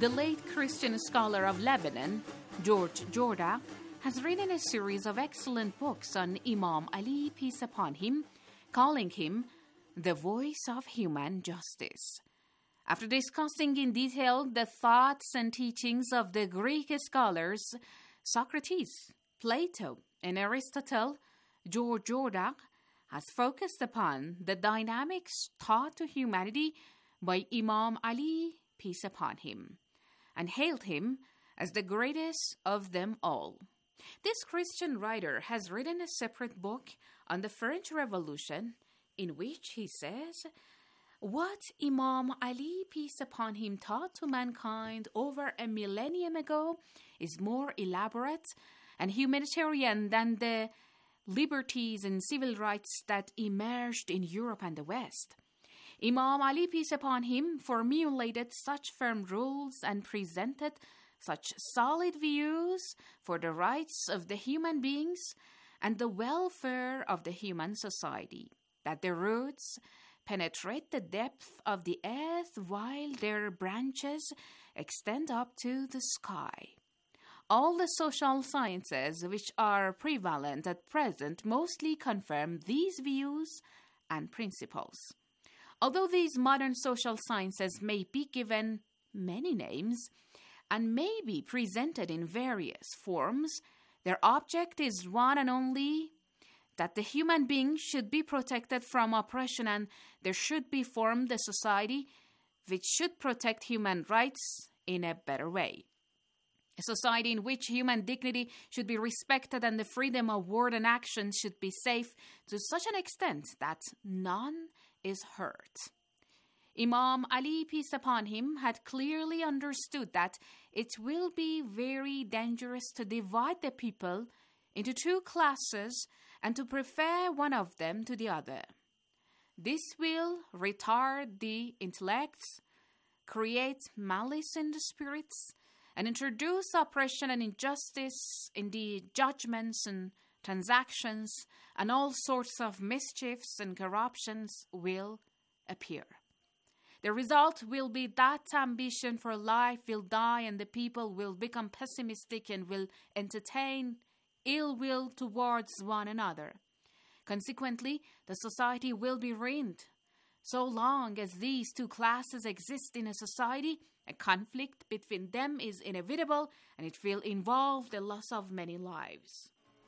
The late Christian scholar of Lebanon, George Jordak, has written a series of excellent books on Imam Ali, peace upon him, calling him the voice of human justice. After discussing in detail the thoughts and teachings of the Greek scholars Socrates, Plato, and Aristotle, George Jordak has focused upon the dynamics taught to humanity by Imam Ali, peace upon him, and hailed him as the greatest of them all. This Christian writer has written a separate book on the French Revolution in which he says, what Imam Ali, peace upon him, taught to mankind over a millennium ago is more elaborate and humanitarian than the liberties and civil rights that emerged in Europe and the West. Imam Ali, peace upon him, formulated such firm rules and presented such solid views for the rights of the human beings and the welfare of the human society, that their roots penetrate the depth of the earth while their branches extend up to the sky. All the social sciences which are prevalent at present mostly confirm these views and principles. Although these modern social sciences may be given many names and may be presented in various forms, their object is one and only: that the human being should be protected from oppression, and there should be formed a society which should protect human rights in a better way. A society in which human dignity should be respected and the freedom of word and action should be safe to such an extent that none is hurt. Imam Ali, peace upon him, had clearly understood that it will be very dangerous to divide the people into two classes and to prefer one of them to the other. This will retard the intellects, create malice in the spirits, and introduce oppression and injustice in the judgments and transactions, and all sorts of mischiefs and corruptions will appear. The result will be that ambition for life will die and the people will become pessimistic and will entertain ill will towards one another. Consequently, the society will be ruined. So long as these two classes exist in a society, a conflict between them is inevitable and it will involve the loss of many lives.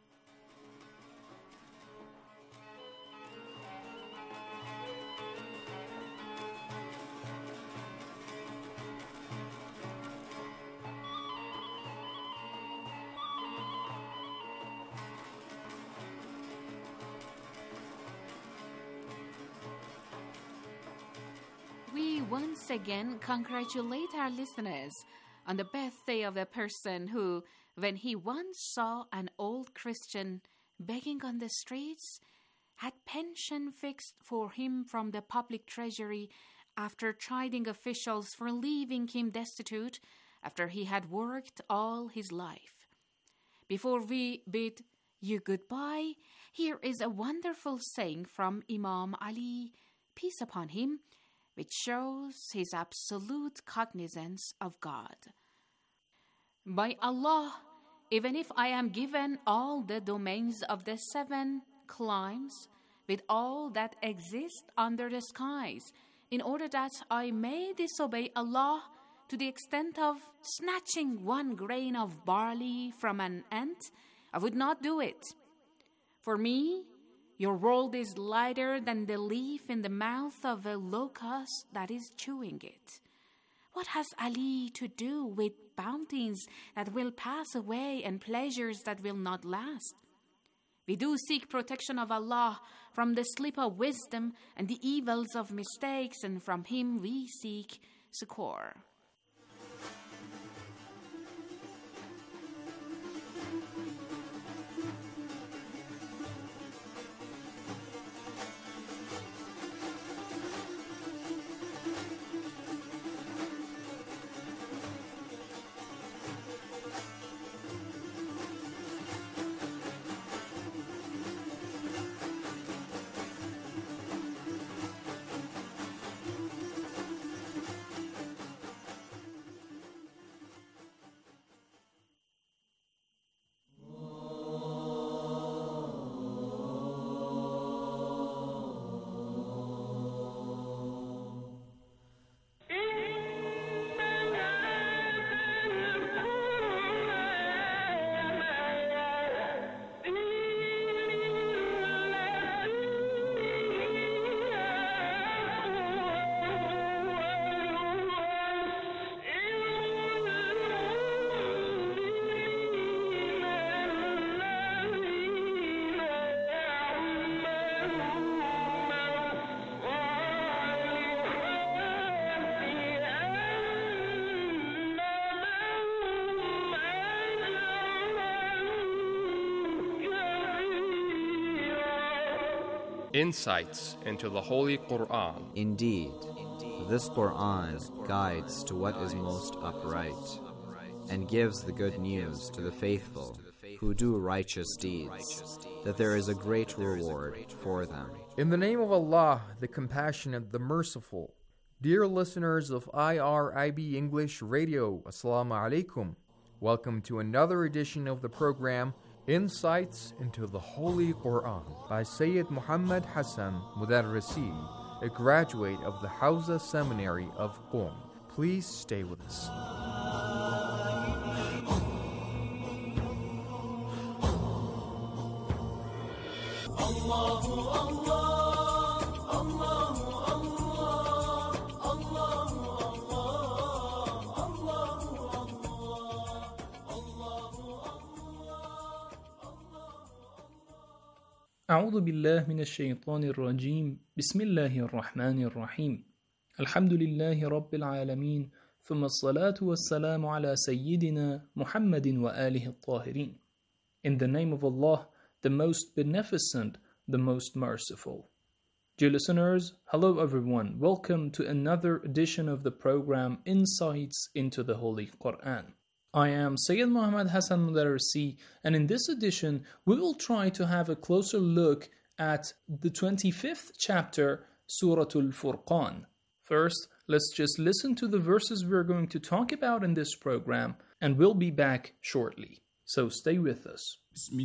We once again congratulate our listeners on the birthday of a person who, when he once saw an old Christian begging on the streets, had pension fixed for him from the public treasury after chiding officials for leaving him destitute after he had worked all his life. Before we bid you goodbye, here is a wonderful saying from Imam Ali, peace upon him, which shows his absolute cognizance of God. By Allah, even if I am given all the domains of the seven climes, with all that exists under the skies, in order that I may disobey Allah to the extent of snatching one grain of barley from an ant, I would not do it. For me, your world is lighter than the leaf in the mouth of a locust that is chewing it. What has Ali to do with bounties that will pass away and pleasures that will not last? We do seek protection of Allah from the slip of wisdom and the evils of mistakes, and from Him we seek succor. insights into the Holy Quran. Indeed, this Quran guides to what is most upright and gives the good news to the faithful who do righteous deeds, that there is a great reward for them. In the name of Allah, the Compassionate, the Merciful. Dear listeners of IRIB English Radio, Assalamu alaikum. Welcome to another edition of the program, Insights into the Holy Quran, by Sayyid Muhammad Hassan Mudarrisi, a graduate of the Hawza Seminary of Qom. Please stay with us. أعوذ بالله من الشيطان الرجيم بسم الله الرحمن الرحيم الحمد لله رب العالمين ثم الصلاة والسلام على سيدنا محمد وآله الطاهرين. In the name of Allah, the most beneficent, the most merciful. Dear listeners, hello everyone. Welcome to another edition of the program Insights into the Holy Quran. I am Sayyid Muhammad Hassan Mudarrisi, and in this edition, we will try to have a closer look at the 25th chapter, Surah Al-Furqan. First, let's just listen to the verses we're going to talk about in this program, and we'll be back shortly. So stay with us.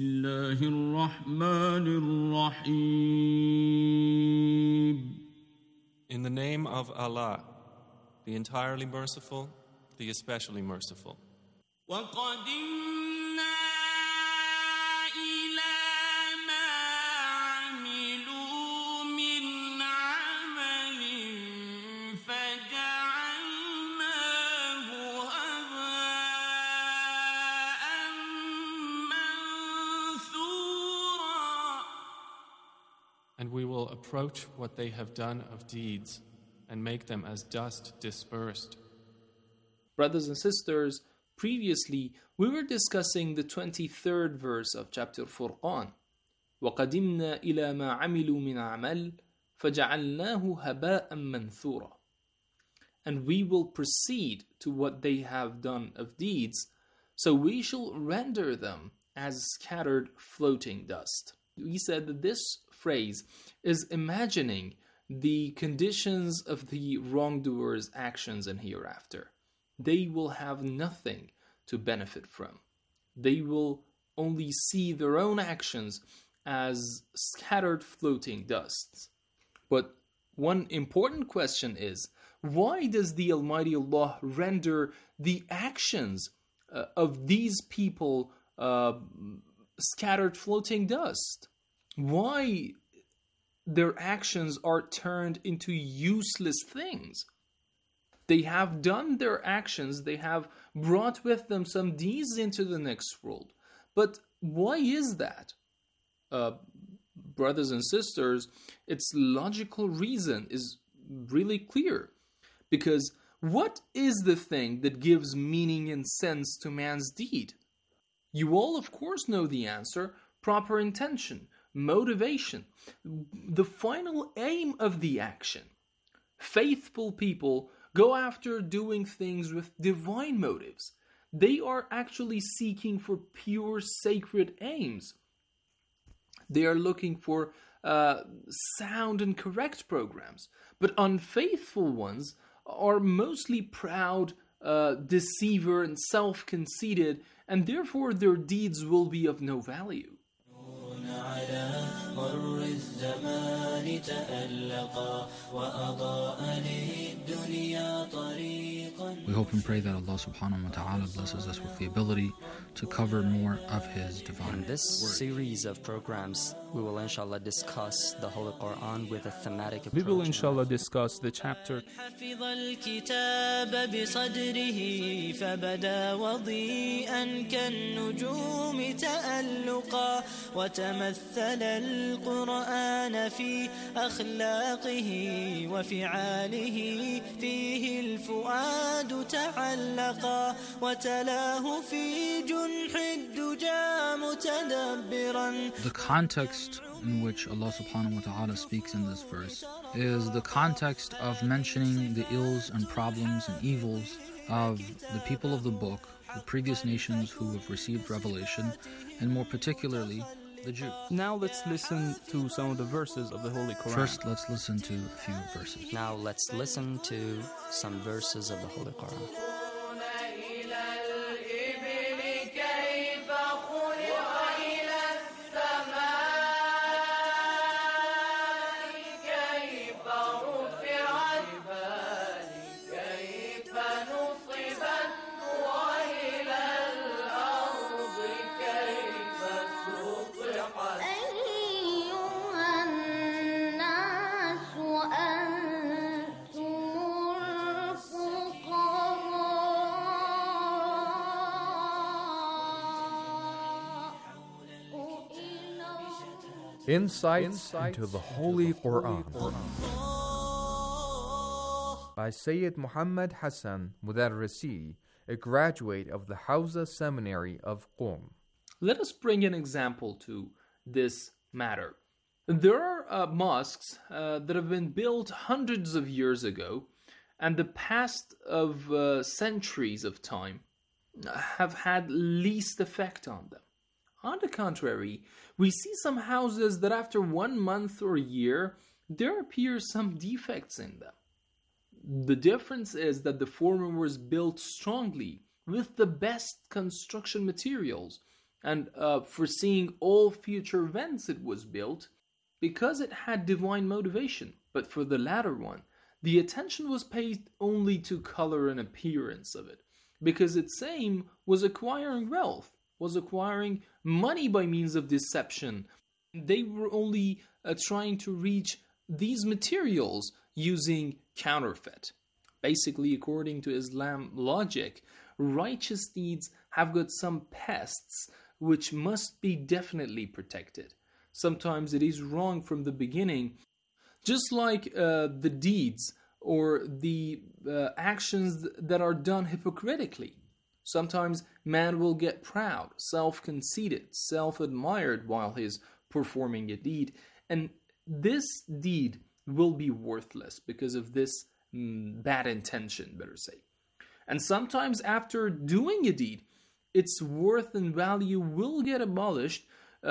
Bismillahirrahmanirrahim. In the name of Allah, the entirely merciful, the especially merciful. وَقَدِمْنَا إِلَى مَا عَمِلُوا مِنْ عَمَلٍ فَجَعَلْنَاهُ هَبَاءً مَنْثُورًا. And we will approach what they have done of deeds and make them as dust dispersed. Brothers and sisters, previously, we were discussing the 23rd verse of chapter Furqan. وَقَدِمْنَا إِلَى مَا عَمِلُوا مِنْ عَمَلٍ فَجَعَلْنَاهُ هَبَاءً مَنْثُورًا. And we will proceed to what they have done of deeds, so we shall render them as scattered floating dust. We said that this phrase is imagining the conditions of the wrongdoers' actions in hereafter. They will have nothing to benefit from. They will only see their own actions as scattered floating dust. But one important question is, why does the Almighty Allah render the actions of these people scattered floating dust? Why their actions are turned into useless things? They have done their actions, they have brought with them some deeds into the next world. But why is that? Brothers and sisters, its logical reason is really clear. Because what is the thing that gives meaning and sense to man's deed? You all, of course, know the answer: proper intention, motivation, the final aim of the action. Faithful people go after doing things with divine motives. They are actually seeking for pure sacred aims. They are looking for sound and correct programs. But unfaithful ones are mostly proud, deceiver, and self-conceited, and therefore their deeds will be of no value. We hope and pray that Allah subhanahu wa ta'ala blesses us with the ability to cover more of His divine In this word. series of programs, we will inshallah discuss the Holy Quran with a thematic approach. We will inshallah discuss the chapter حفظ الكتاب بصدره فبدا وضيئا كالنجوم تألقا وتمثل القرآن في أخلاقه وفعاله فيه الفؤاد تعلقا وتلاه في جنح الدجى متدبرا. The context in which Allah subhanahu wa ta'ala speaks in this verse is the context of mentioning the ills and problems and evils of the people of the book, the previous nations who have received revelation, and more particularly the Jews. Now let's listen to some of the verses of the Holy Quran. First, let's listen to a few verses. Now let's listen to some verses of the Holy Quran. Insights into the Holy Quran by Sayyid Muhammad Hassan Mudarrisi, a graduate of the Hawza Seminary of Qom. Let us bring an example to this matter. There are mosques that have been built hundreds of years ago, and the past of centuries of time have had least effect on them. On the contrary, we see some houses that after 1 month or a year, there appear some defects in them. The difference is that the former was built strongly with the best construction materials, and foreseeing all future events it was built because it had divine motivation. But for the latter one, the attention was paid only to color and appearance of it, because its aim was acquiring wealth, was acquiring money by means of deception. They were only trying to reach these materials using counterfeit. Basically, according to Islam logic, righteous deeds have got some pests which must be definitely protected. Sometimes it is wrong from the beginning, just like the deeds or the actions that are done hypocritically. Sometimes man will get proud, self-conceited, self-admired while he's performing a deed, and this deed will be worthless because of this bad intention, better say. And sometimes after doing a deed, its worth and value will get abolished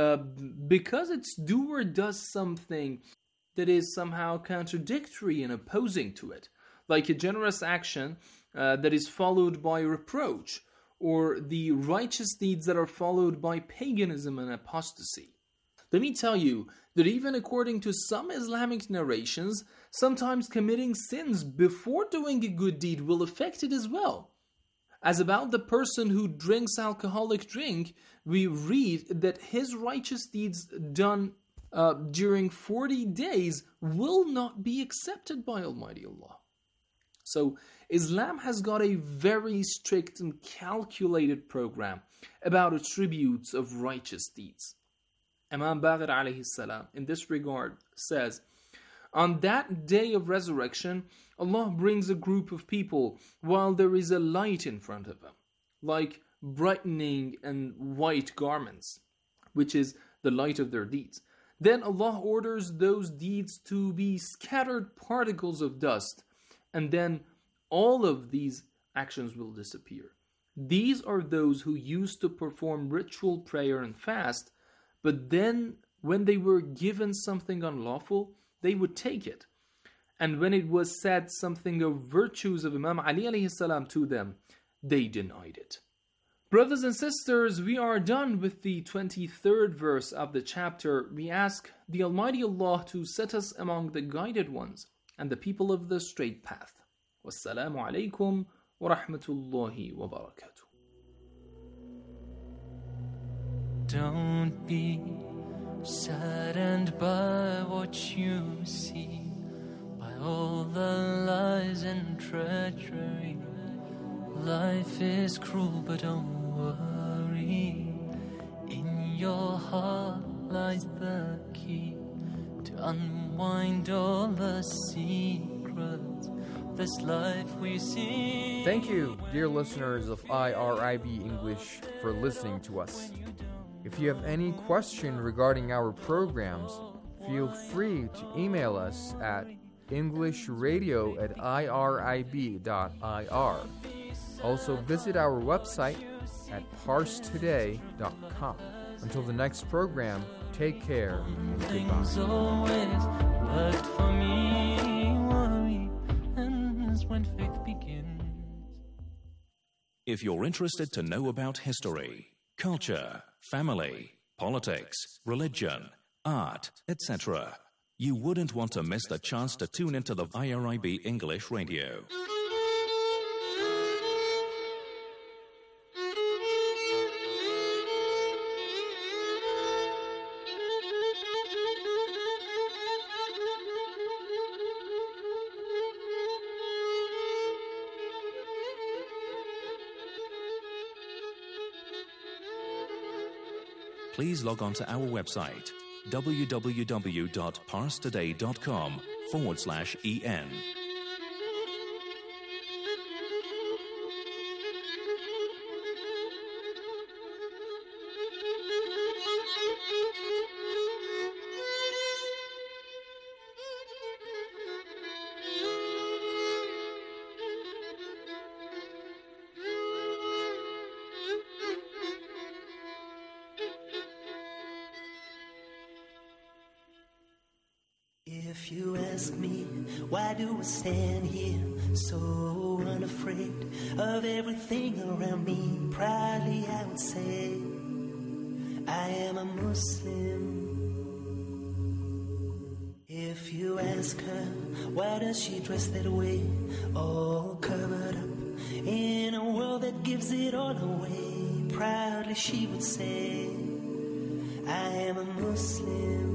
because its doer does something that is somehow contradictory and opposing to it, like a generous action that is followed by reproach, or the righteous deeds that are followed by paganism and apostasy. Let me tell you that even according to some Islamic narrations, sometimes committing sins before doing a good deed will affect it as well. As about the person who drinks alcoholic drink, we read that his righteous deeds done during 40 days will not be accepted by Almighty Allah. So Islam has got a very strict and calculated program about attributes of righteous deeds. Imam Baqir alayhi salam in this regard says, on that day of resurrection, Allah brings a group of people while there is a light in front of them, like brightening and white garments, which is the light of their deeds. Then Allah orders those deeds to be scattered particles of dust, and then all of these actions will disappear. These are those who used to perform ritual prayer and fast, but then when they were given something unlawful, they would take it. And when it was said something of virtues of Imam Ali alayhi salam to them, they denied it. Brothers and sisters, we are done with the 23rd verse of the chapter. We ask the Almighty Allah to set us among the guided ones and the people of the straight path. Wassalamu alaikum wa rahmatullahi wa barakatuh. Don't be saddened by what you see, by all the lies and treachery. Life is cruel, but don't worry. In your heart lies the key to unwind all the secrets of this life we see. Thank you, dear listeners of IRIB English, for listening to us. If you have any question regarding our programs, feel free to email us at englishradio@irib.ir. Also visit our website at parstoday.com. Until the next program, take care and Things goodbye. always worked for me. Worry ends when faith begins. If you're interested to know about history, culture, family, politics, religion, art, etc., you wouldn't want to miss the chance to tune into the IRIB English Radio. Please log on to our website www.parstoday.com/en. If you ask me, why do I stand here so unafraid of everything around me? Proudly I would say, I am a Muslim. If you ask her, why does she dress that way, all covered up in a world that gives it all away? Proudly she would say, I am a Muslim.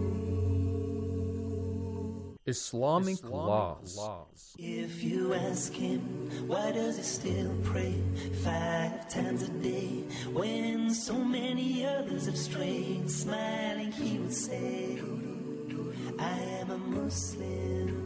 Islamic laws. If you ask him, why does he still pray 5 times a day when so many others have strayed? Smiling he would say, I am a Muslim.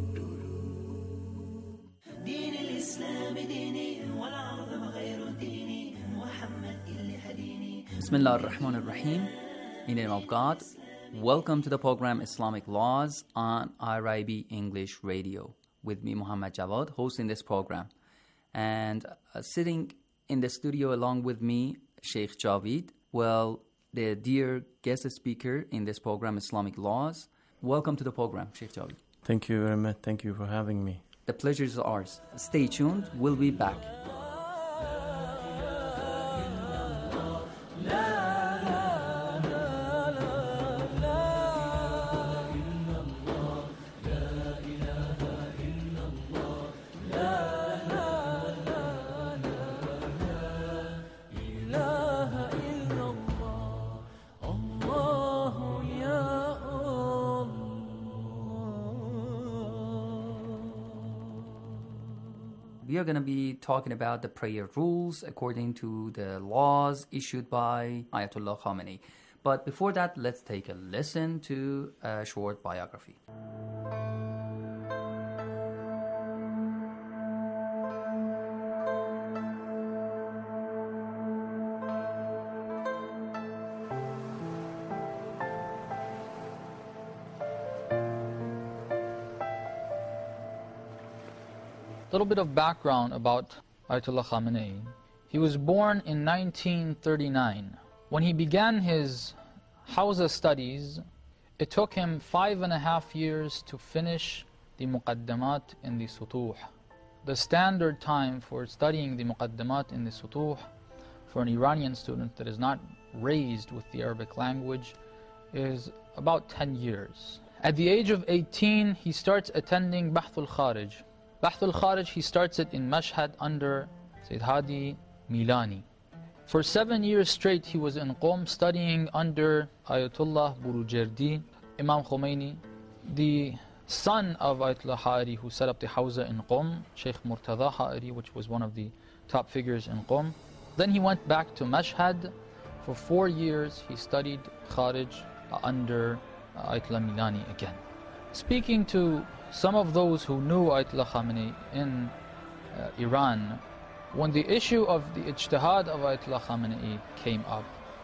دين الإسلام ديني والعظم غير ديني محمد اللي هديني. Bismillah ar-Rahman ar-Rahim. In the name of God. Welcome to the program Islamic Laws on IRIB English Radio with me, Muhammad Jawad, hosting this program. And sitting in the studio along with me, Sheikh Javid, well, the dear guest speaker in this program, Islamic Laws. Welcome to the program, Sheikh Javid. Thank you very much. Thank you for having me. The pleasure is ours. Stay tuned. We'll be back. We are going to be talking about the prayer rules according to the laws issued by Ayatollah Khamenei. But before that, let's take a listen to a short biography. A little bit of background about Ayatollah Khamenei. He was born in 1939. When he began his Hawza studies, it took him 5.5 years to finish the Muqaddamat in the Sutuh. The standard time for studying the Muqaddamat in the Sutuh for an Iranian student that is not raised with the Arabic language is about 10 years. At the age of 18, he starts attending Bahth al-Kharij. Bahth al-Kharij, he starts it in Mashhad under Sayyid Hadi Milani. For 7 years straight, he was in Qom studying under Ayatollah Burujerdi, Imam Khomeini, the son of Ayatollah Ha'ari who set up the Hawza in Qom, Sheikh Murtada Ha'ari, which was one of the top figures in Qom. Then he went back to Mashhad. For 4 years, he studied Kharij under Ayatollah Milani again. Speaking to some of those who knew Ayatollah Khamenei in Iran, when the issue of the ijtihad of Ayatollah Khamenei came up,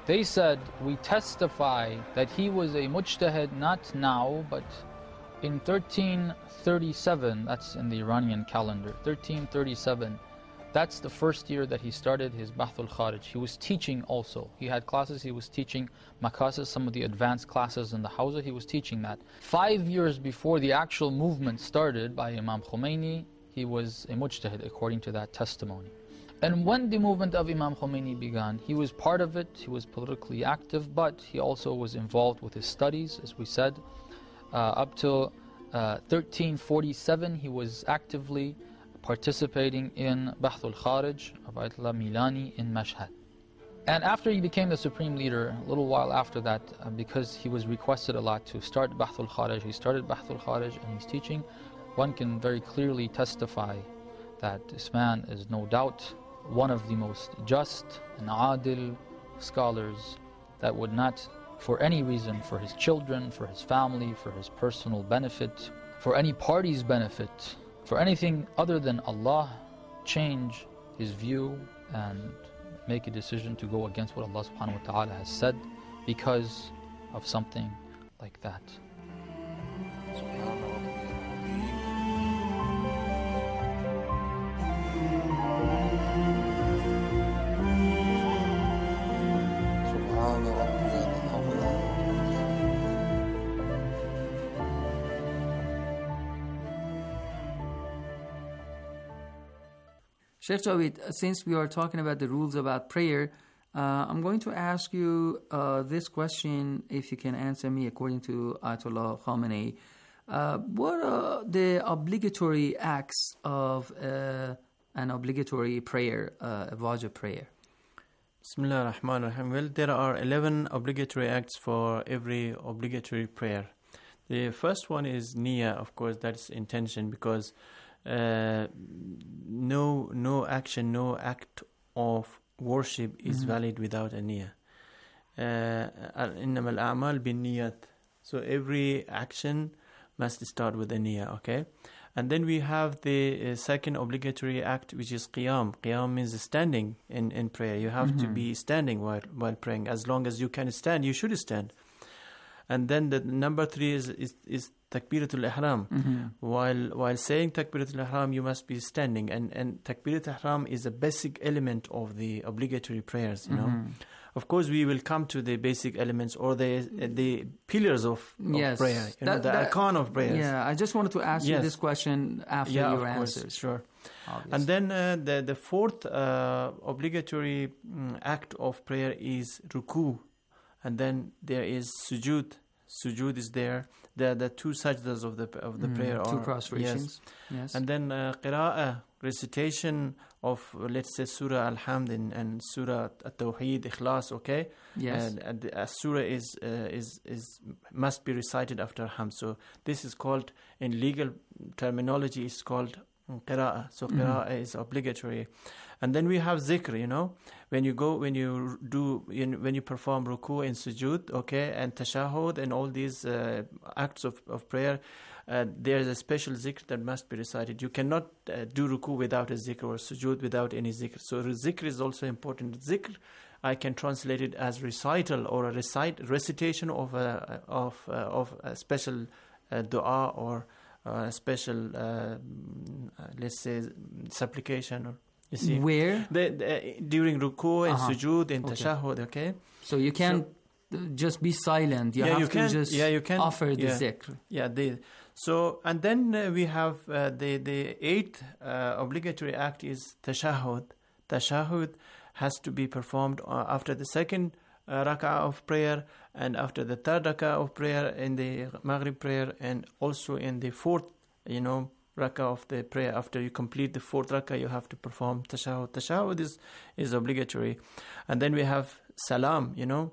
They said, we testify that he was a mujtahid not now, but in 1337, that's in the Iranian calendar, 1337, that's the first year that he started his Bahth al-Kharij. He was teaching also. He had classes, he was teaching Makasis, some of the advanced classes in the Hawza, he was teaching that. 5 years before the actual movement started by Imam Khomeini, he was a mujtahid according to that testimony. And when the movement of Imam Khomeini began, he was part of it, he was politically active, but he also was involved with his studies, as we said. Up till 1347, he was actively participating in Bahth al-Kharij of Ayatollah Milani in Mashhad. And after he became the supreme leader, a little while after that, because he was requested a lot to start Bahth al-Kharij, he started Bahth al-Kharij and he's teaching. One can very clearly testify that this man is no doubt one of the most just and adil scholars that would not, for any reason, for his children, for his family, for his personal benefit, for any party's benefit, for anything other than Allah, change his view and make a decision to go against what Allah subhanahu wa ta'ala has said because of something like that. Sheikh Javed, since we are talking about the rules about prayer, I'm going to ask you this question, if you can answer me according to Ayatollah Khamenei. What are the obligatory acts of an obligatory prayer, a wajib prayer? Bismillah ar-Rahman ar-Rahim. Well, there are 11 obligatory acts for every obligatory prayer. The first one is niyyah, of course, that's intention, because no action, no act of worship is valid without a niyyah. إنما الأعمال بالنيات. So every action must start with a niyyah, okay? And then we have the second obligatory act, which is qiyam. Qiyam means standing in prayer. You have to be standing while praying. As long as you can stand, you should stand. And then the number 3 is takbiratul ihram. While saying takbiratul ihram, you must be standing. And takbiratul ihram is a basic element of the obligatory prayers, you know. Of course, we will come to the basic elements or the pillars of prayer, you know, the arkan of prayers. Yeah, I just wanted to ask you this question after your answers. Course, sure. Obviously. And then the fourth obligatory act of prayer is ruku. And then there is sujood. Sujood is there. The two sajdas of the prayer are two prostrations. Yes. And then qira'ah, recitation of, let's say, Surah Al-Hamd and Surah At-Tawheed, Ikhlas, okay? Yes. And a surah is must be recited after Hamd. So this is called, in legal terminology, it's called qira'ah. So qira'ah is obligatory. And then we have zikr, you know, when you perform ruku and sujood, okay, and tashahud and all these acts of prayer, there is a special zikr that must be recited. You cannot do ruku without a zikr or sujood without any zikr. So zikr is also important. Zikr, I can translate it as recital or a recitation of a special dua or a special, let's say, supplication. Or, you see, where? During ruku and sujood and tashahud, okay? So you can't just be silent. You have to just offer the zikr. Yeah, so, and then we have the eighth obligatory act is tashahud. Tashahud has to be performed after the second rak'ah of prayer and after the third rak'ah of prayer in the Maghrib prayer and also in the fourth, you know, rak'ah of the prayer. After you complete the fourth rak'ah, you have to perform tashahud. Tashahud is obligatory. And then we have salam, you know.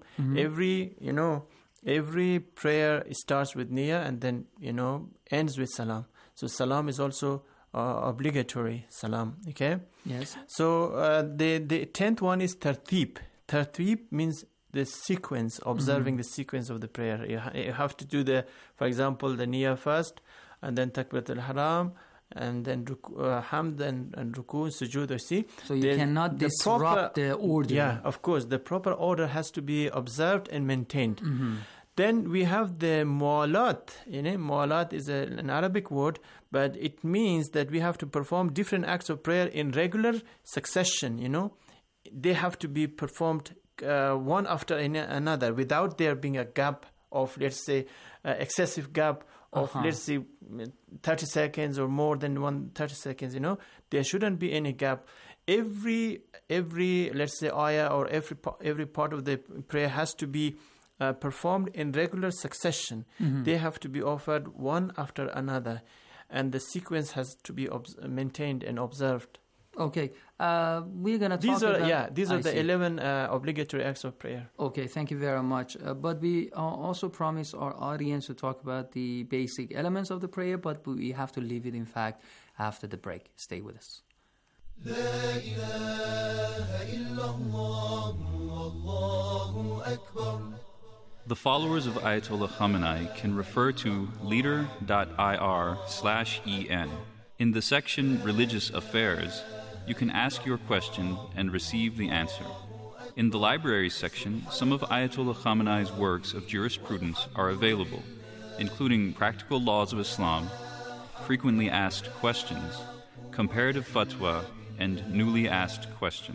Every prayer starts with niyyah and then, you know, ends with salam. So salam is also obligatory, salam, okay? Yes. So the 10th one is tartib. Tartib means the sequence, observing the sequence of the prayer. You have to do for example, the niyyah first, and then takbiratul ihram, and then hamd and ruku, sujood, you see. So you cannot disrupt the order. Yeah, of course. The proper order has to be observed and maintained. Then we have the mu'alat. Mu'alat is an Arabic word, but it means that we have to perform different acts of prayer in regular succession. They have to be performed one after another without there being a gap of, let's say, excessive gap of, let's say, 30 seconds or more than 30 seconds. There shouldn't be any gap. Every let's say ayah or every part of the prayer has to be performed in regular succession. They have to be offered one after another, and the sequence has to be maintained and observed. Okay, we're gonna talk about... These are the 11 obligatory acts of prayer. Okay, thank you very much. But we also promise our audience to talk about the basic elements of the prayer, but we have to leave it, in fact, after the break. Stay with us. La ilaha illallah, Allahu Akbar. The followers of Ayatollah Khamenei can refer to leader.ir/en. In the section Religious Affairs, you can ask your question and receive the answer. In the Libraries section, some of Ayatollah Khamenei's works of jurisprudence are available, including Practical Laws of Islam, Frequently Asked Questions, Comparative Fatwa, and Newly Asked Questions.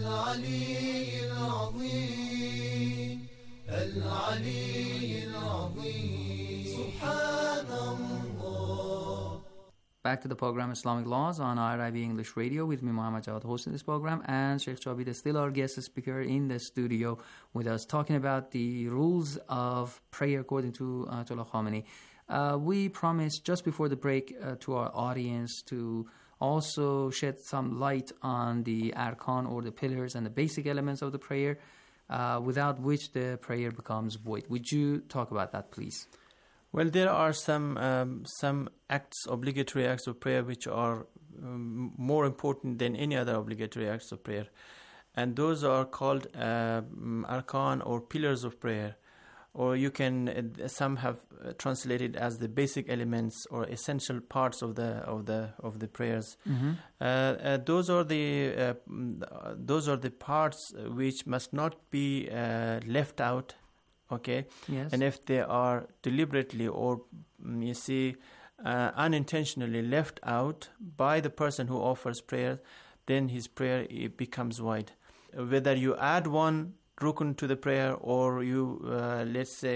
Back to the program Islamic Laws on IRIB English Radio with me, Muhammad Jawad, hosting this program, and Sheikh Jabir is still our guest speaker in the studio with us, talking about the rules of prayer according to Ayatollah Khamenei. We promised just before the break to our audience to also shed some light on the arkan, or the pillars and the basic elements of the prayer, without which the prayer becomes void. Would you talk about that, please? Well, there are some obligatory acts of prayer, which are more important than any other obligatory acts of prayer. And those are called arkan, or pillars of prayer. Or you can, some have translated as the basic elements or essential parts of the prayers. Those are the parts which must not be left out. Okay. Yes. And if they are deliberately or unintentionally left out by the person who offers prayer, then his prayer becomes void. Whether you add one rukun to the prayer, or you let's say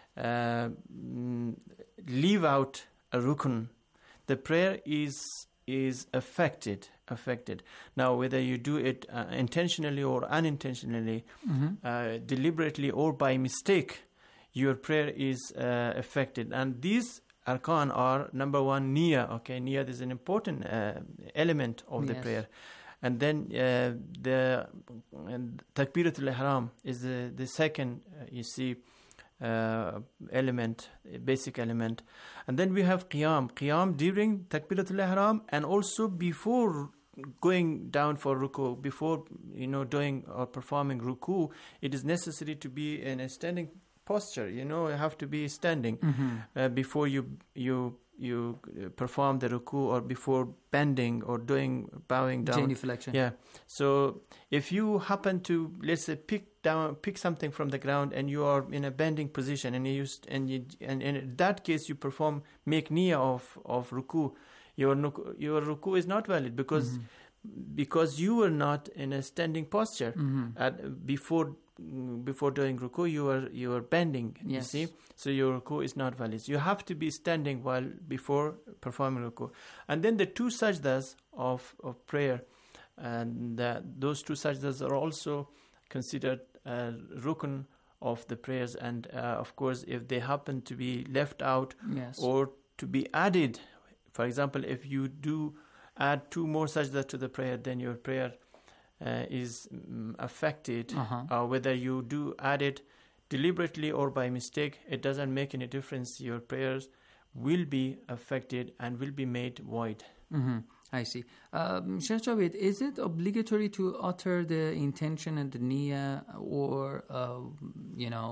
leave out a rukun, the prayer is affected. Now, whether you do it intentionally or unintentionally, deliberately or by mistake, your prayer is affected. And these arkan are, number one, niyyah. Okay, niyyah is an important element of the prayer. And then the Takbiratul Ihram is the second, element, basic element. And then we have Qiyam during Takbiratul Ihram, and also before going down for ruku, before doing or performing ruku, it is necessary to be in a standing posture. You have to be standing before you perform the ruku, or before bending or bowing down. Genuflection. Yeah. So if you happen to, let's say, pick something from the ground, and you are in a bending position, and in that case you make niyyah of ruku, your ruku is not valid because you were not in a standing posture before doing ruku. You are bending. Yes. You see, so your ruku is not valid. You have to be standing before performing ruku. And then the two sajdas of prayer, and those two sajdas are also considered rukun of the prayers. And of course, if they happen to be left out or to be added, for example, if you do add two more sajdas to the prayer, then your prayer is affected. Whether you do add it deliberately or by mistake, it doesn't make any difference. Your prayers will be affected and will be made void. I see. Sheikh Jawad, is it obligatory to utter the intention and the niyyah, or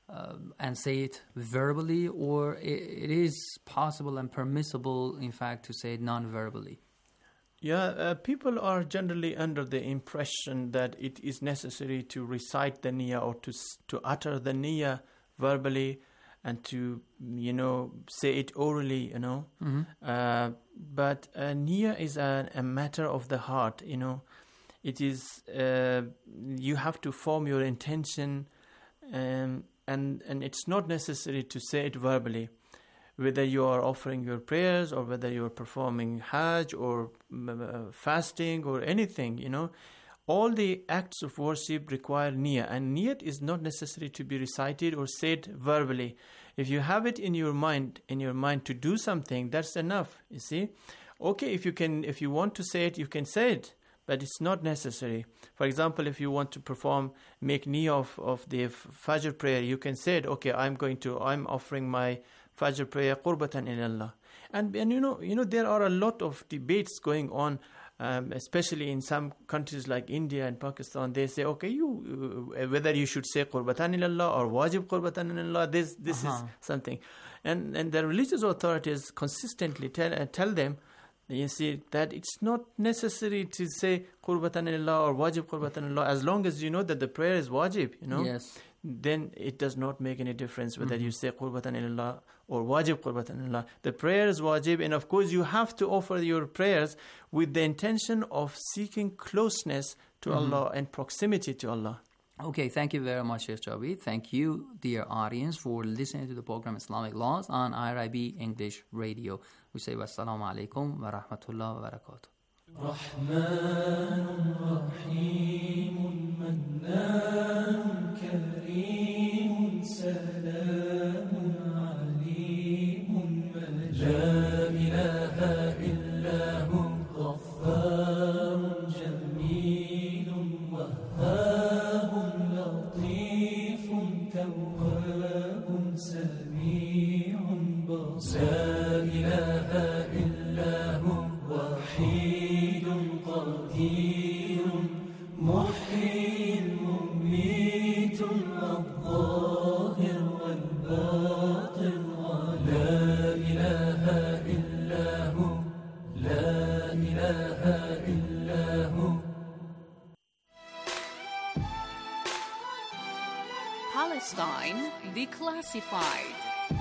and say it verbally, or it is possible and permissible, in fact, to say it non-verbally? Yeah, people are generally under the impression that it is necessary to recite the niyyah or to utter the niyyah verbally and to, say it orally, Mm-hmm. But niyyah is a matter of the heart, It is, you have to form your intention, and it's not necessary to say it verbally. Whether you are offering your prayers or whether you are performing Hajj or fasting or anything, all the acts of worship require niyyah, and niyyah is not necessary to be recited or said verbally. If you have it in your mind to do something, that's enough. You see, okay, if you want to say it, you can say it, but it's not necessary. For example, if you want to make niyyah of the Fajr prayer, you can say it. Okay, I'm offering my Fajr prayer qurbatan ilallah. And there are a lot of debates going on, especially in some countries like India and Pakistan. They say, okay, whether you should say qurbatan ilallah or wajib qurbatan ilallah, this is something. And the religious authorities consistently tell them, you see, that it's not necessary to say qurbatan ilallah or wajib qurbatan ilallah, as long as you know that the prayer is wajib, Yes. Then it does not make any difference whether you say qurbatan ilallah or wajib qurbatan ilallah. The prayer is wajib, and of course you have to offer your prayers with the intention of seeking closeness to Allah and proximity to Allah. Okay, thank you very much, Sheikh Javed. Thank you, dear audience, for listening to the program Islamic Laws on IRIB English Radio. We say wassalamu alaikum wa rahmatullah wa barakatuh. رحمن رحيم منان كريم سلام عليم لا إله إلا هو غفار جميل وهاب لطيف تواب سميع بصير لا إله إلا هو وحيد قدير محيي مميت الظاهر والباطن ولا إله إلا هو لا إله إلا هو. Palestine Declassified.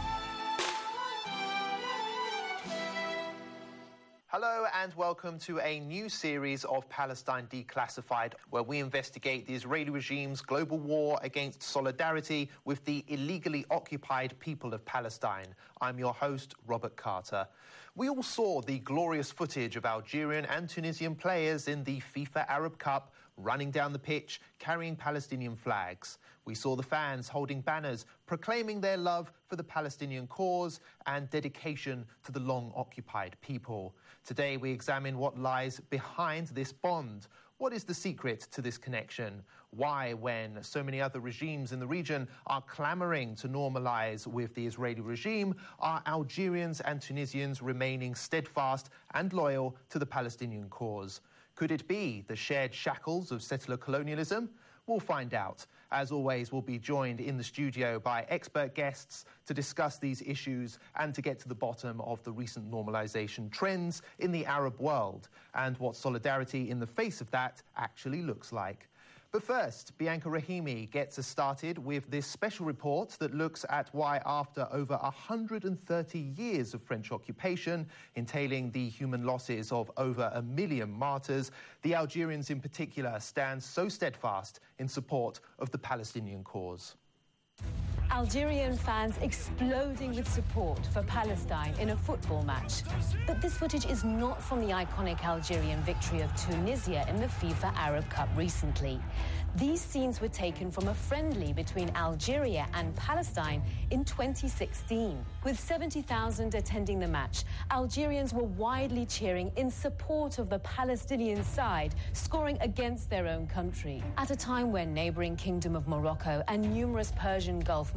Hello and welcome to a new series of Palestine Declassified, where we investigate the Israeli regime's global war against solidarity with the illegally occupied people of Palestine. I'm your host, Robert Carter. We all saw the glorious footage of Algerian and Tunisian players in the FIFA Arab Cup running down the pitch, carrying Palestinian flags. We saw the fans holding banners proclaiming their love for the Palestinian cause and dedication to the long-occupied people. Today we examine what lies behind this bond. What is the secret to this connection? Why, when so many other regimes in the region are clamoring to normalize with the Israeli regime, are Algerians and Tunisians remaining steadfast and loyal to the Palestinian cause? Could it be the shared shackles of settler colonialism? We'll find out. As always, we'll be joined in the studio by expert guests to discuss these issues and to get to the bottom of the recent normalization trends in the Arab world and what solidarity in the face of that actually looks like. But first, Bianca Rahimi gets us started with this special report that looks at why, after over 130 years of French occupation, entailing the human losses of over 1 million martyrs, the Algerians in particular stand so steadfast in support of the Palestinian cause. Algerian fans exploding with support for Palestine in a football match. But this footage is not from the iconic Algerian victory of Tunisia in the FIFA Arab Cup recently. These scenes were taken from a friendly between Algeria and Palestine in 2016. With 70,000 attending the match, Algerians were widely cheering in support of the Palestinian side, scoring against their own country. At a time when neighboring Kingdom of Morocco and numerous Persian Gulf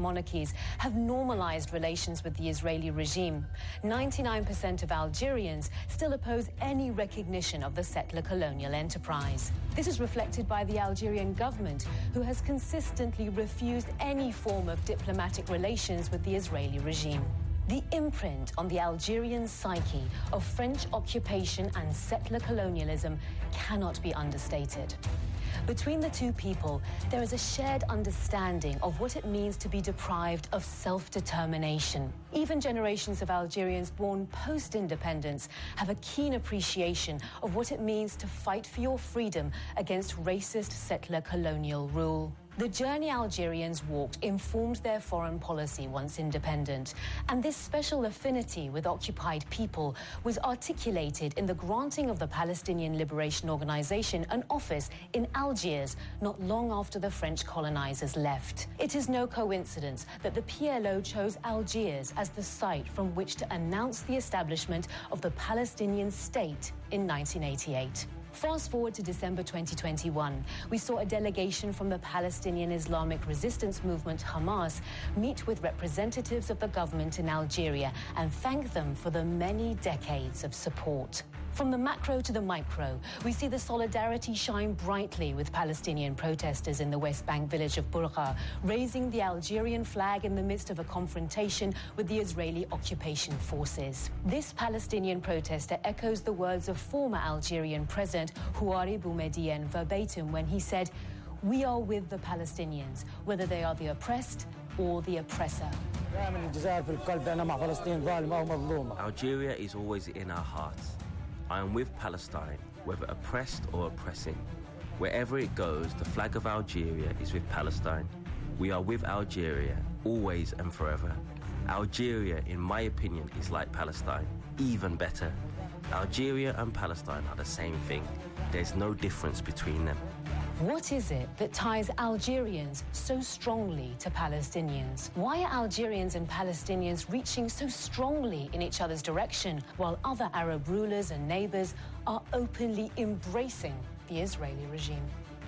monarchies have normalized relations with the Israeli regime. 99% of Algerians still oppose any recognition of the settler colonial enterprise. This is reflected by the Algerian government, who has consistently refused any form of diplomatic relations with the Israeli regime. The imprint on the Algerian psyche of French occupation and settler colonialism cannot be understated. Between the two people, there is a shared understanding of what it means to be deprived of self-determination. Even generations of Algerians born post-independence have a keen appreciation of what it means to fight for your freedom against racist settler colonial rule. The journey Algerians walked informed their foreign policy once independent, and this special affinity with occupied people was articulated in the granting of the Palestinian Liberation Organization an office in Algiers not long after the French colonizers left. It is no coincidence that the PLO chose Algiers as the site from which to announce the establishment of the Palestinian state in 1988. Fast forward to December 2021, we saw a delegation from the Palestinian Islamic Resistance Movement, Hamas, meet with representatives of the government in Algeria and thank them for the many decades of support. From the macro to the micro, we see the solidarity shine brightly with Palestinian protesters in the West Bank village of Burqa, raising the Algerian flag in the midst of a confrontation with the Israeli occupation forces. This Palestinian protester echoes the words of former Algerian President Houari Boumediene verbatim when he said, "We are with the Palestinians, whether they are the oppressed or the oppressor." Algeria is always in our hearts. I am with Palestine, whether oppressed or oppressing. Wherever it goes, the flag of Algeria is with Palestine. We are with Algeria, always and forever. Algeria, in my opinion, is like Palestine, even better. Algeria and Palestine are the same thing. There's no difference between them. What is it that ties Algerians so strongly to Palestinians? Why are Algerians and Palestinians reaching so strongly in each other's direction while other Arab rulers and neighbors are openly embracing the Israeli regime?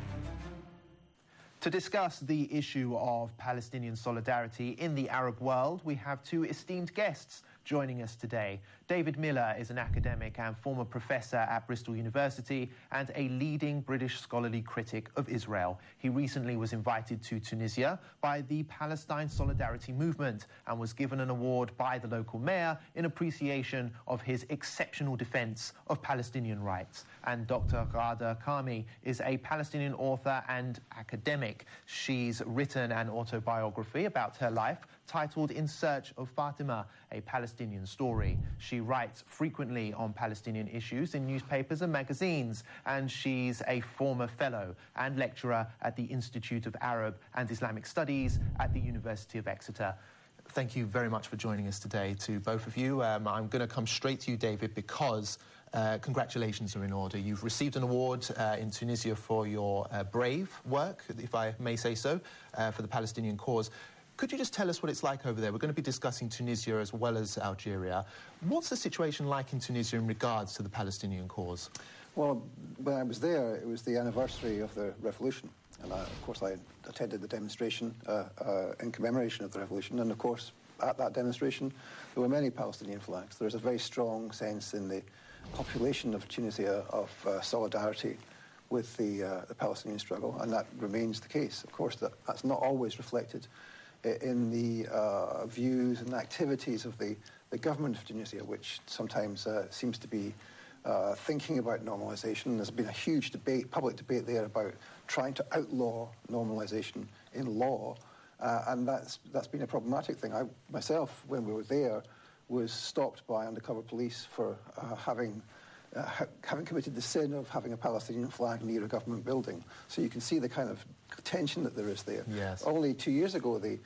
To discuss the issue of Palestinian solidarity in the Arab world, we have two esteemed guests joining us today. David Miller is an academic and former professor at Bristol University and a leading British scholarly critic of Israel. He recently was invited to Tunisia by the Palestine Solidarity Movement and was given an award by the local mayor in appreciation of his exceptional defense of Palestinian rights. And Dr. Ghada Karmi is a Palestinian author and academic. She's written an autobiography about her life titled In Search of Fatima, a Palestinian story. She writes frequently on Palestinian issues in newspapers and magazines, and she's a former fellow and lecturer at the Institute of Arab and Islamic Studies at the University of Exeter. Thank you very much for joining us today, to both of you. I'm going to come straight to you, David, because congratulations are in order. You've received an award in Tunisia for your brave work, if I may say so, for the Palestinian cause. Could you just tell us what it's like over there? We're going to be discussing Tunisia as well as Algeria. What's the situation like in Tunisia in regards to the Palestinian cause? Well, when I was there, it was the anniversary of the revolution. And of course, I attended the demonstration in commemoration of the revolution. And of course, at that demonstration, there were many Palestinian flags. There's a very strong sense in the population of Tunisia of solidarity with the Palestinian struggle, and that remains the case. Of course, that's not always reflected in the views and activities of the government of Tunisia, which sometimes seems to be thinking about normalization. There's been a huge debate, public debate there, about trying to outlaw normalization in law, and that's been a problematic thing. I myself, when we were there, was stopped by undercover police for having committed the sin of having a Palestinian flag near a government building. So you can see the kind of tension that there is there. Yes. Only 2 years ago, the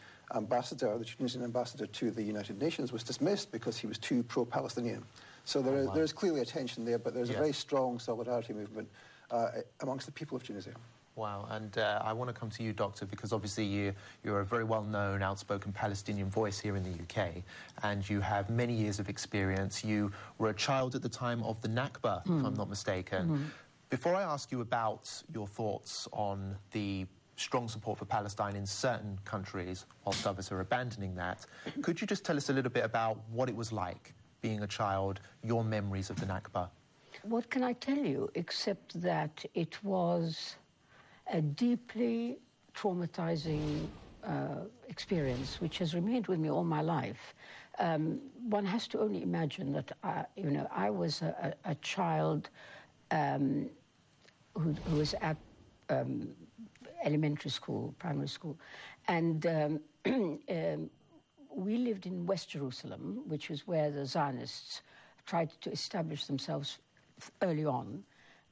Tunisian ambassador to the United Nations was dismissed because he was too pro-Palestinian. So there is clearly a tension there, but there's a very strong solidarity movement amongst the people of Tunisia. Wow, and I want to come to you, Doctor, because obviously you're a very well-known, outspoken Palestinian voice here in the UK, and you have many years of experience. You were a child at the time of the Nakba, if I'm not mistaken. Before I ask you about your thoughts on the strong support for Palestine in certain countries, whilst others are abandoning that. Could you just tell us a little bit about what it was like being a child, your memories of the Nakba? What can I tell you, except that it was a deeply traumatizing experience which has remained with me all my life. One has to only imagine that, I was a child who was at elementary school, primary school, and we lived in West Jerusalem, which is where the Zionists tried to establish themselves early on.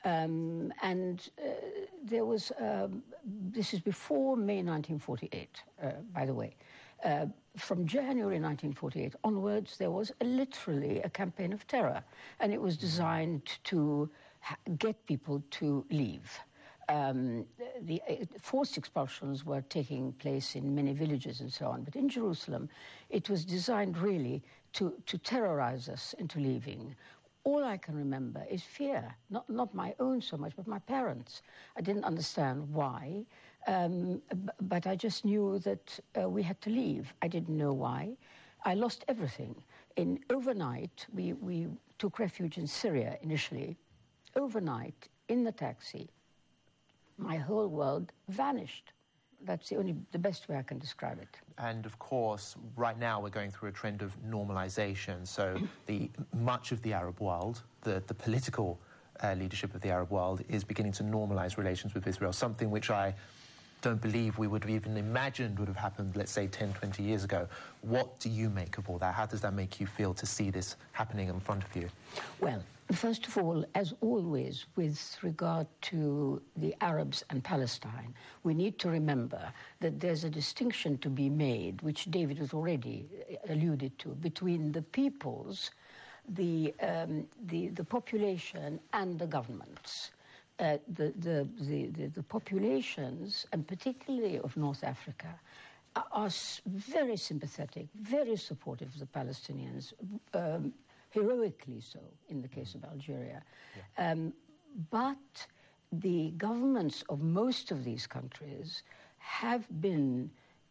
There was, this is before May 1948, by the way. From January 1948 onwards, there was literally a campaign of terror, and it was designed to get people to leave. The forced expulsions were taking place in many villages and so on, but in Jerusalem, it was designed really to terrorize us into leaving. All I can remember is fear, not my own so much, but my parents. I didn't understand why, but I just knew that we had to leave. I didn't know why. I lost everything. Overnight, we took refuge in Syria initially. Overnight, in the taxi, my whole world vanished. That's the best way I can describe it. And of course, right now we're going through a trend of normalization. So much of the Arab world, the political leadership of the Arab world is beginning to normalize relations with Israel, something which I don't believe we would have even imagined would have happened, let's say, 10, 20 years ago. What do you make of all that? How does that make you feel to see this happening in front of you? Well, first of all, as always, with regard to the Arabs and Palestine, we need to remember that there's a distinction to be made, which David has already alluded to, between the peoples, the population, and the governments. The populations, and particularly of North Africa, are very sympathetic, very supportive of the Palestinians, heroically so in the case of Algeria. Yeah. But the governments of most of these countries have been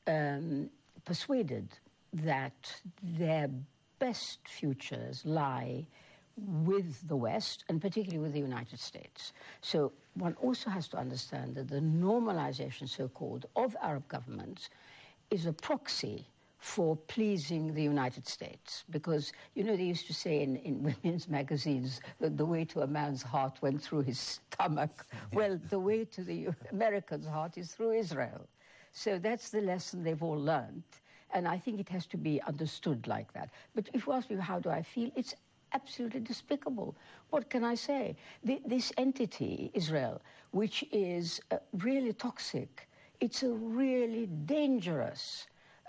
persuaded that their best futures lie with the West, and particularly with the United States. So one also has to understand that the normalization, so-called, of Arab governments is a proxy for pleasing the United States. Because, they used to say in women's magazines that the way to a man's heart went through his stomach. Well, the way to the American's heart is through Israel. So that's the lesson they've all learned. And I think it has to be understood like that. But if you ask me how do I feel, it's absolutely despicable. What can I say? This entity, Israel, which is really toxic, it's a really dangerous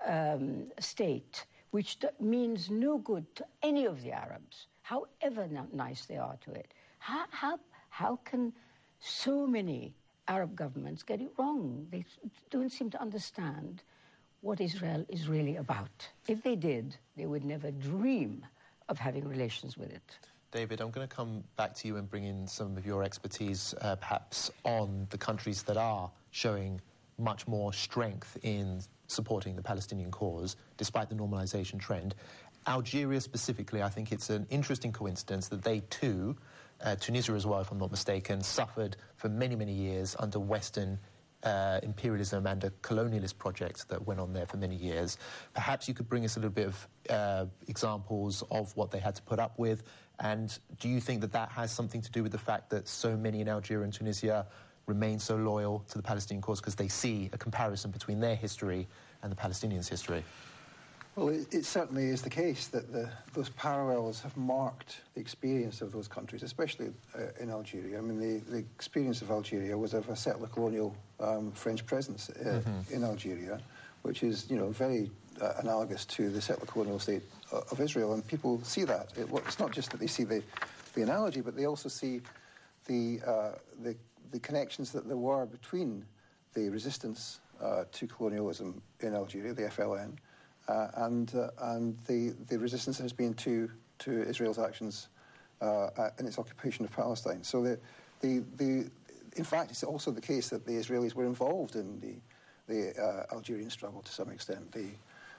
state, which means no good to any of the Arabs, however nice they are to it. How can so many Arab governments get it wrong? They don't seem to understand what Israel is really about. If they did, they would never dream of having relations with it. David, I'm going to come back to you and bring in some of your expertise, perhaps, on the countries that are showing much more strength in supporting the Palestinian cause, despite the normalization trend. Algeria specifically, I think it's an interesting coincidence that they too, Tunisia as well, if I'm not mistaken, suffered for many, many years under Western imperialism and a colonialist project that went on there for many years. Perhaps you could bring us a little bit of examples of what they had to put up with, and do you think that has something to do with the fact that so many in Algeria and Tunisia remain so loyal to the Palestinian cause because they see a comparison between their history and the Palestinians' history? Well, it certainly is the case that those parallels have marked the experience of those countries, especially in Algeria. I mean, the experience of Algeria was of a settler colonial French presence in Algeria, which is, very analogous to the settler colonial state of Israel, and people see that. It's not just that they see the analogy, but they also see the connections that there were between the resistance to colonialism in Algeria, the FLN, and the resistance that has been to Israel's actions in its occupation of Palestine. So the in fact, it's also the case that the Israelis were involved in the Algerian struggle to some extent. The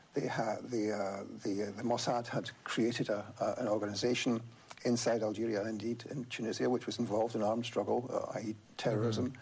Mossad had created an organisation inside Algeria and indeed in Tunisia, which was involved in armed struggle, i.e. terrorism,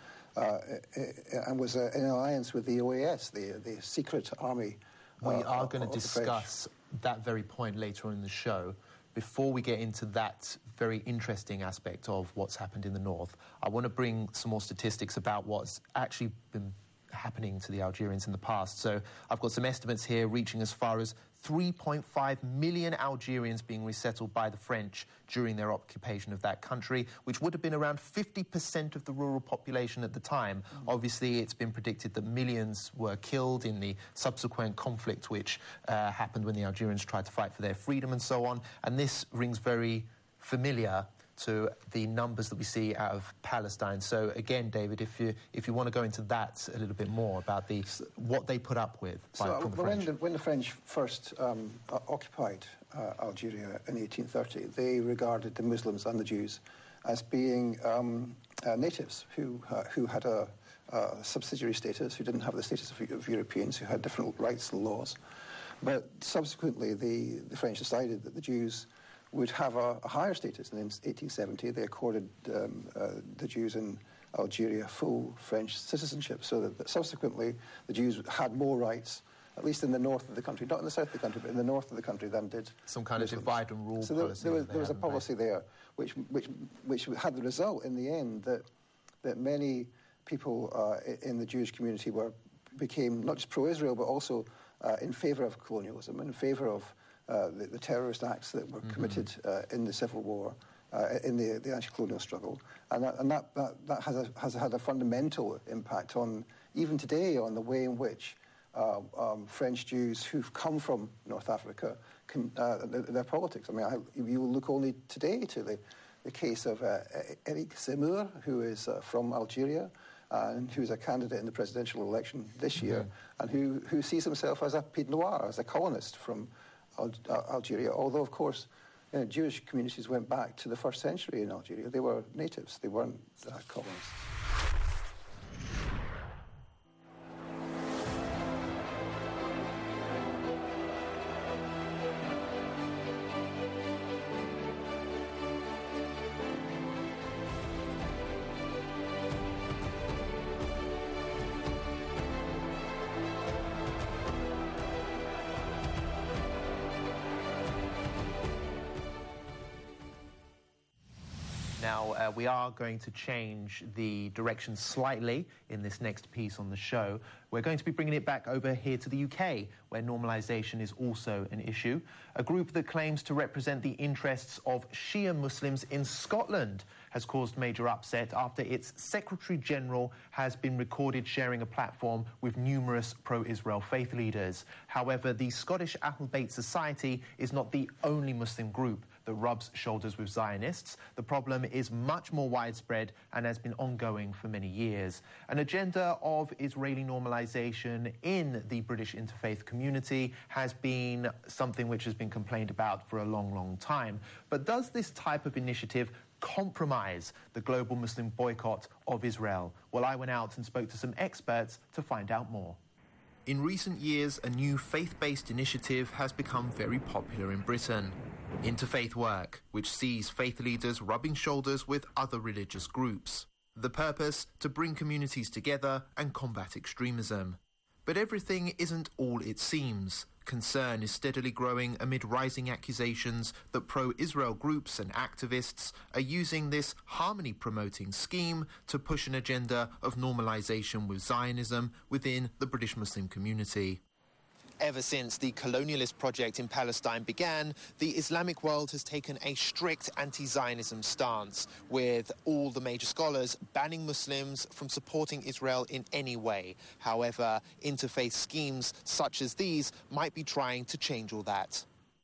and was in alliance with the OAS, the secret army. We are going to discuss that very point later on in the show. Before we get into that very interesting aspect of what's happened in the north, I want to bring some more statistics about what's actually been happening to the Algerians in the past. So I've got some estimates here reaching as far as 3.5 million Algerians being resettled by the French during their occupation of that country, which would have been around 50% of the rural population at the time. Obviously, it's been predicted that millions were killed in the subsequent conflict which happened when the Algerians tried to fight for their freedom and so on. And this rings very familiar to the numbers that we see out of Palestine. So again, David, if you want to go into that a little bit more about what they put up with from the French. When the French first occupied Algeria in 1830, they regarded the Muslims and the Jews as being natives who had a subsidiary status, who didn't have the status of Europeans, who had different rights and laws. But subsequently, the French decided that the Jews would have a higher status. And in 1870, they accorded the Jews in Algeria full French citizenship, so that subsequently the Jews had more rights, at least in the north of the country, not in the south of the country, but in the north of the country than did some kind of divide and rule policy. So there was a policy there which had the result in the end that many people in the Jewish community became not just pro-Israel, but also in favour of colonialism, in favour of the terrorist acts that were committed in the Civil War, in the anti-colonial struggle, and that has had a fundamental impact on, even today, on the way in which French Jews who've come from North Africa their politics. I mean, you look only today to the case of Eric Zemmour, who is from Algeria, and who's a candidate in the presidential election this year, and who sees himself as a Pied Noir, as a colonist from Algeria, although, of course, Jewish communities went back to the 1st century in Algeria. They were natives, they weren't colonists. Now, we are going to change the direction slightly in this next piece on the show. We're going to be bringing it back over here to the UK, where normalisation is also an issue. A group that claims to represent the interests of Shia Muslims in Scotland has caused major upset after its Secretary-General has been recorded sharing a platform with numerous pro-Israel faith leaders. However, the Scottish Ahl Bayt Society is not the only Muslim group that rubs shoulders with Zionists. The problem is much more widespread and has been ongoing for many years. An agenda of Israeli normalization in the British interfaith community has been something which has been complained about for a long, long time. But does this type of initiative compromise the global Muslim boycott of Israel? Well, I went out and spoke to some experts to find out more. In recent years, a new faith-based initiative has become very popular in Britain. Interfaith work, which sees faith leaders rubbing shoulders with other religious groups. The purpose, to bring communities together and combat extremism. But everything isn't all it seems. Concern is steadily growing amid rising accusations that pro-Israel groups and activists are using this harmony-promoting scheme to push an agenda of normalisation with Zionism within the British Muslim community. Ever since the colonialist project in Palestine began, the Islamic world has taken a strict anti-Zionism stance, with all the major scholars banning Muslims from supporting Israel in any way. However, interfaith schemes such as these might be trying to change all that.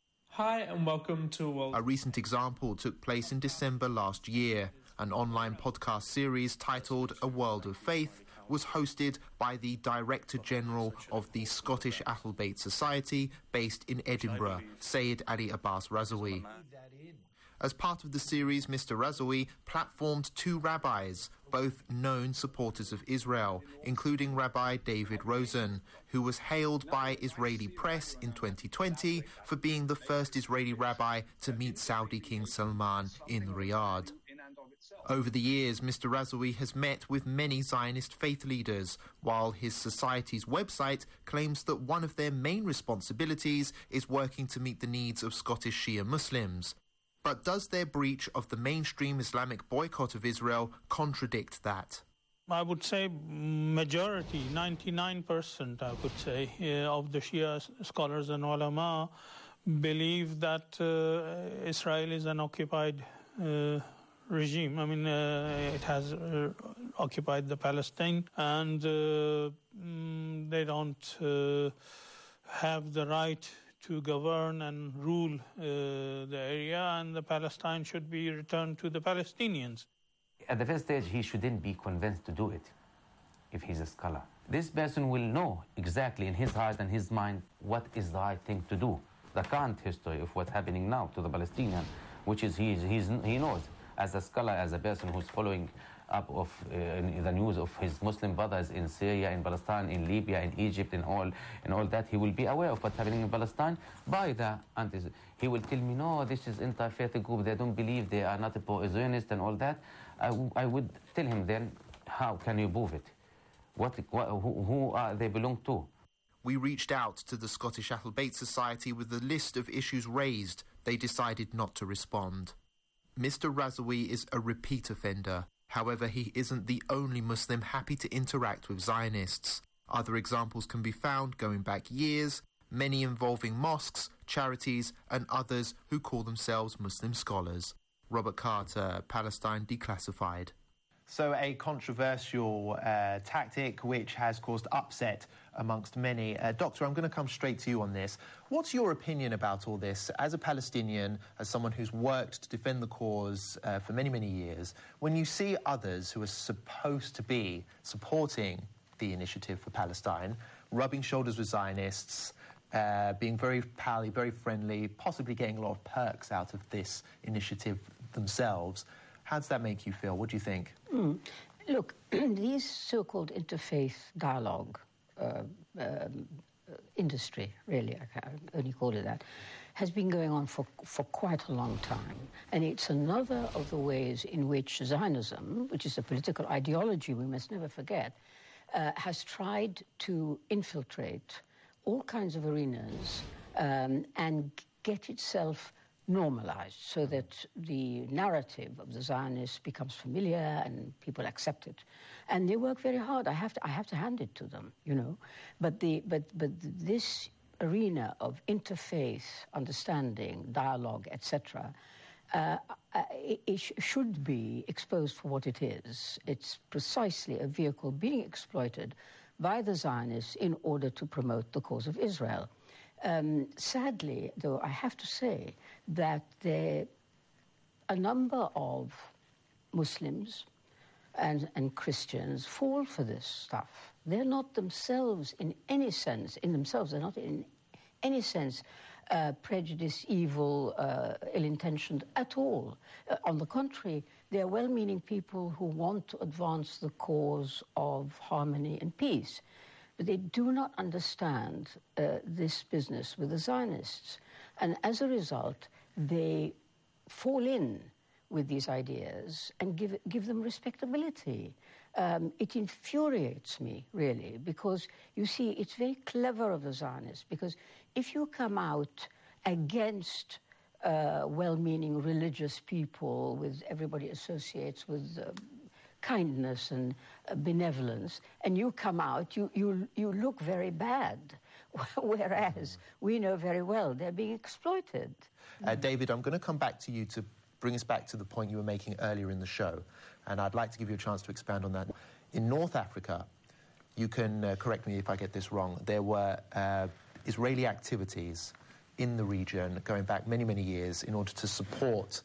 Hi and welcome to A recent example took place in December last year. An online podcast series titled A World of Faith was hosted by the Director General of the Scottish Ahl Bayt Society based in Edinburgh, Sayyid Ali Abbas Razawi. As part of the series, Mr. Razavi platformed two rabbis, both known supporters of Israel, including Rabbi David Rosen, who was hailed by Israeli press in 2020 for being the first Israeli rabbi to meet Saudi King Salman in Riyadh. Over the years, Mr. Razavi has met with many Zionist faith leaders, while his society's website claims that one of their main responsibilities is working to meet the needs of Scottish Shia Muslims. But does their breach of the mainstream Islamic boycott of Israel contradict that? I would say majority, 99%, I would say, of the Shia scholars and ulama believe that Israel is an occupied regime. I mean, it has occupied the Palestine, and they don't have the right to govern and rule the area, and the Palestine should be returned to the Palestinians. At the first stage, he shouldn't be convinced to do it if he's a scholar. This person will know exactly in his heart and his mind what is the right thing to do. The current history of what's happening now to the Palestinian, which is he knows as a scholar, as a person who's following up of the news of his Muslim brothers in Syria, in Palestine, in Libya, in Egypt, and all that, he will be aware of what's happening in Palestine by the anti. He will tell me, no, this is interfaith group, they don't believe, they are not a pro-Zionist and all that. I would tell him then, how can you prove it? Who they belong to? We reached out to the Scottish Ahlul Bayt Society with a list of issues raised. They decided not to respond. Mr. Razavi is a repeat offender. However, he isn't the only Muslim happy to interact with Zionists. Other examples can be found going back years, many involving mosques, charities, and others who call themselves Muslim scholars. Robert Carter, Palestine Declassified. So a controversial tactic which has caused upset amongst many. Doctor, I'm going to come straight to you on this. What's your opinion about all this? As a Palestinian, as someone who's worked to defend the cause for many, many years, when you see others who are supposed to be supporting the initiative for Palestine, rubbing shoulders with Zionists, being very pally, very friendly, possibly getting a lot of perks out of this initiative themselves, how does that make you feel? What do you think? Look, these so-called interfaith dialogue industry, really, I can only call it that, has been going on for quite a long time. And it's another of the ways in which Zionism, which is a political ideology we must never forget, has tried to infiltrate all kinds of arenas and get itself normalized so that the narrative of the Zionists becomes familiar and people accept it. And they work very hard. I have to hand it to them, you know. But this arena of interfaith understanding, dialogue, etc., it should be exposed for what it is. It's precisely a vehicle being exploited by the Zionists in order to promote the cause of Israel. Sadly, though, I have to say that a number of Muslims and Christians fall for this stuff. They're not themselves in any sense, they're not in any sense prejudiced, evil, ill-intentioned at all. On the contrary, they're well-meaning people who want to advance the cause of harmony and peace. But they do not understand this business with the Zionists. And as a result, they fall in with these ideas and give them respectability. It infuriates me, really, because, you see, it's very clever of the Zionists, because if you come out against well-meaning religious people, with everybody associates with kindness and benevolence, and you come out, you look very bad, whereas we know very well they're being exploited. David, I'm going to come back to you to bring us back to the point you were making earlier in the show, and I'd like to give you a chance to expand on that. In North Africa, you can correct me if I get this wrong, there were Israeli activities in the region going back many, many years in order to support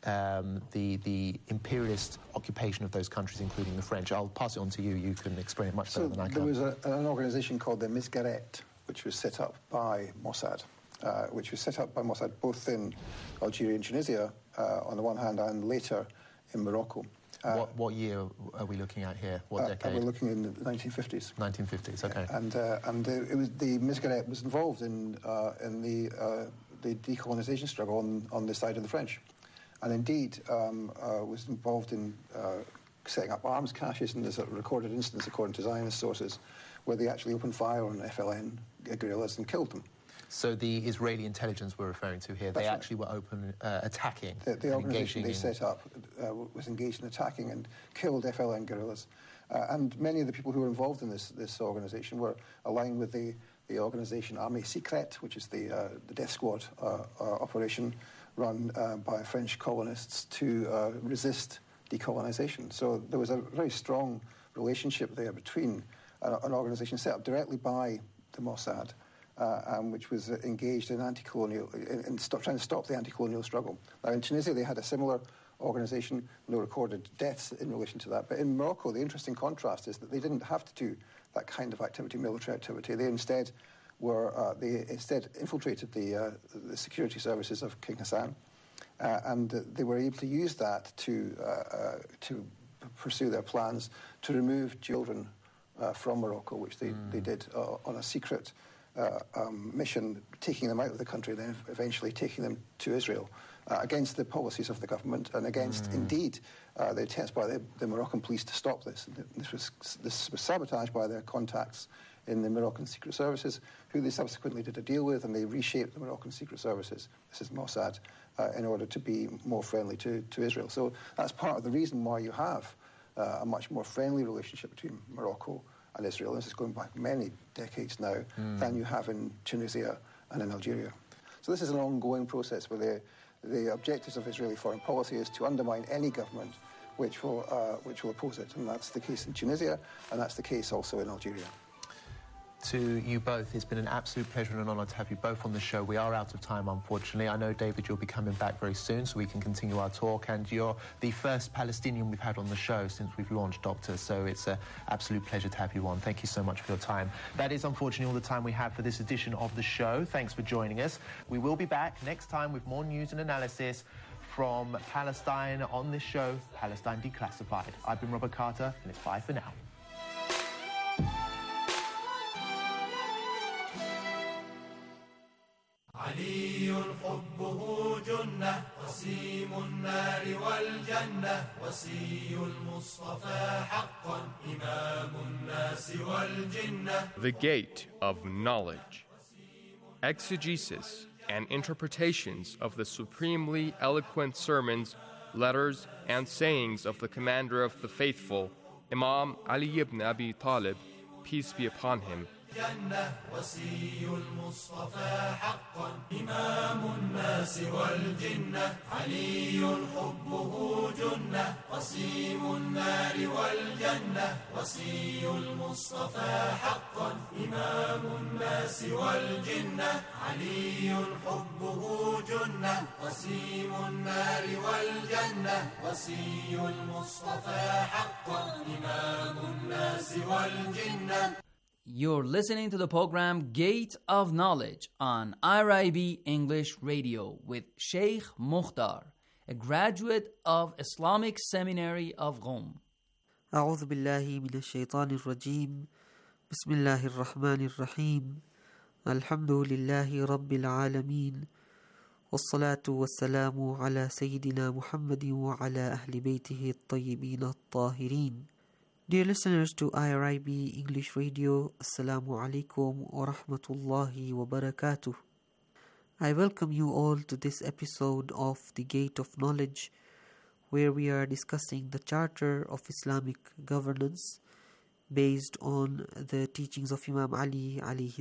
the imperialist occupation of those countries, including the French. I'll pass it on to you. You can explain it much better than I can. There was an organisation called the Misgaret, which was set up by Mossad, both in Algeria and Tunisia, on the one hand, and later in Morocco. What year are we looking at here? What decade? We're looking in the 1950s. 1950s, okay. And it was the Misgaret was involved in the decolonisation struggle on the side of the French, and indeed was involved in setting up arms caches. And there's a recorded instance, according to Zionist sources, where they actually opened fire on FLN guerrillas and killed them. So the Israeli intelligence we're referring to here, they actually were attacking. The organisation they set up was engaged in attacking and killed FLN guerrillas. And many of the people who were involved in this organisation were aligned with the organisation Armée Secrète, which is the death squad operation run by French colonists to resist decolonisation. So there was a very strong relationship there between an organisation set up directly by the Mossad, which was engaged in anti-colonial, trying to stop the anti-colonial struggle. Now, in Tunisia, they had a similar organisation, no recorded deaths in relation to that. But in Morocco, the interesting contrast is that they didn't have to do that kind of activity, military activity. They instead infiltrated the security services of King Hassan, and they were able to use that to pursue their plans to remove children from Morocco, which they did on a secret mission, taking them out of the country and then eventually taking them to Israel, against the policies of the government and against, indeed, the attempts by the Moroccan police to stop this. This was sabotaged by their contacts in the Moroccan secret services, who they subsequently did a deal with, and they reshaped the Moroccan secret services, this is Mossad, in order to be more friendly to Israel. So that's part of the reason why you have a much more friendly relationship between Morocco and Israel, this is going back many decades now, than you have in Tunisia and in Algeria. So this is an ongoing process where the objectives of Israeli foreign policy is to undermine any government which will oppose it, and that's the case in Tunisia, and that's the case also in Algeria. To you both, it's been an absolute pleasure and an honour to have you both on the show. We are out of time, unfortunately. I know, David, you'll be coming back very soon so we can continue our talk, and you're the first Palestinian we've had on the show since we've launched Doctor, so it's an absolute pleasure to have you on. Thank you so much for your time. That is, unfortunately, all the time we have for this edition of the show. Thanks for joining us. We will be back next time with more news and analysis from Palestine on this show, Palestine Declassified. I've been Robert Carter, and it's bye for now. علي حبه جنة وسيم النار والجنة وصي المصطفى حقا إمام الناس والجنة. The Gate of Knowledge. Exegesis and interpretations of the supremely eloquent sermons, letters, and sayings of the Commander of the Faithful, Imam Ali ibn Abi Talib, peace be upon him. جنة وصي المصطفى حقا إمام الناس والجنة علي حبه جنة وسيم النار والجنة وصي المصطفى حقا إمام الناس والجنة علي حبه جنة وسيم النار والجنة وصي المصطفى حقا إمام الناس والجنة. You're listening to the program Gate of Knowledge on IRIB English Radio with Sheikh Mukhtar, a graduate of Islamic Seminary of Qom. أعوذ بالله من الشيطان الرجيم بسم الله الرحمن الرحيم الحمد لله رب العالمين والصلاة والسلام على سيدنا محمد وعلى أهل بيته الطيبين الطاهرين. Dear listeners to IRIB English Radio, Assalamu alaikum wa rahmatullahi wa barakatuh. I welcome you all to this episode of The Gate of Knowledge, where we are discussing the Charter of Islamic Governance based on the teachings of Imam Ali alayhi